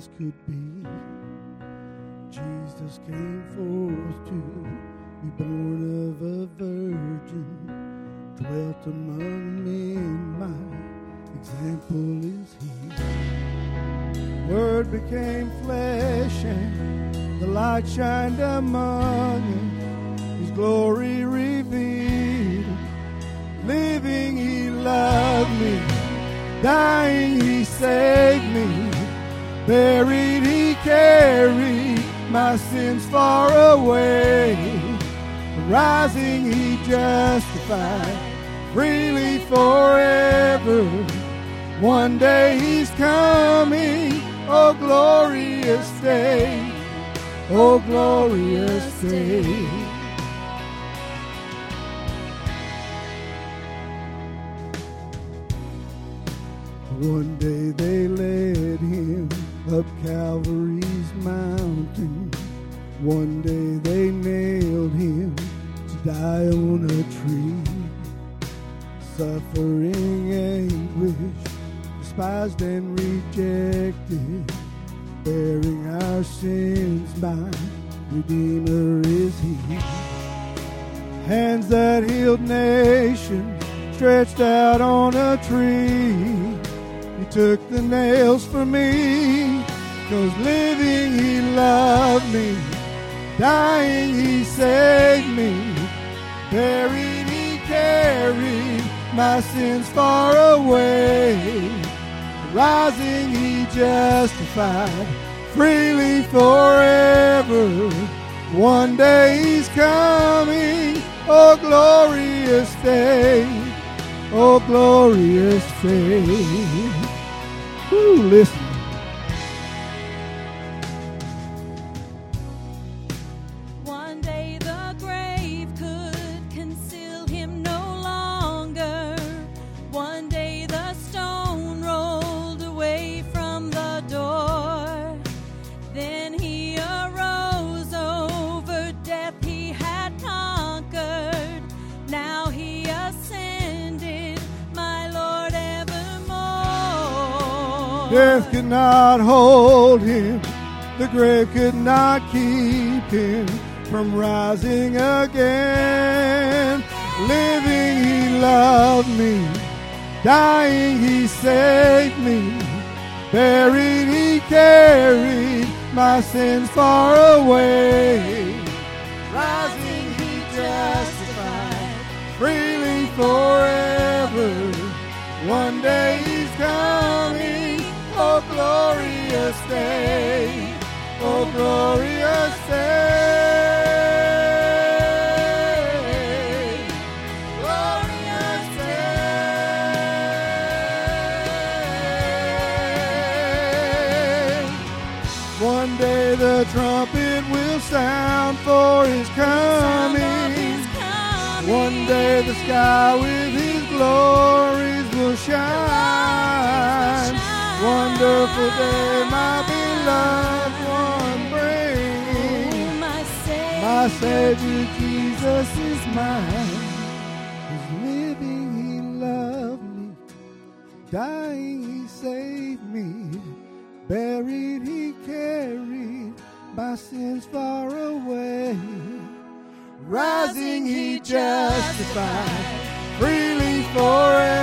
this could be. Jesus came forth to be born of a virgin, dwelt among men, my example is he. Word became flesh and the light shined among us, his glory revealed. Living he loved me, dying he saved me, buried he carried my sins far away, rising he justified freely forever. One day he's coming, oh glorious day, oh glorious day. One day they led him up Calvary's mountain. One day they nailed him to die on a tree. Suffering anguish, despised and rejected, bearing our sins, my Redeemer is he. Hands that healed nations stretched out on a tree. He took the nails for me, 'cause living he loved me, dying he saved me, buried he carried my sins far away, rising he justified freely forever. One day he's coming, oh glorious day, oh glorious day. Ooh, listen. One day the grave could conceal him no longer. One day the stone rolled away from the door. Then he arose, over death he had conquered. Now he ascended, my Lord evermore. Death could not hold him, the grave could not keep him from rising again. Living he loved me, dying he saved me, buried he carried my sins far away, rising he justified freely forever. One day he's coming, oh glorious day, oh glorious day, glorious day. One day the trumpet will sound for his coming. One day the sky with his glories will shine. Wonderful day, my beloved one bringing. My Savior Jesus is mine. His living he loved me, dying he saved me, buried he carried my sins far away, rising he justified freely forever.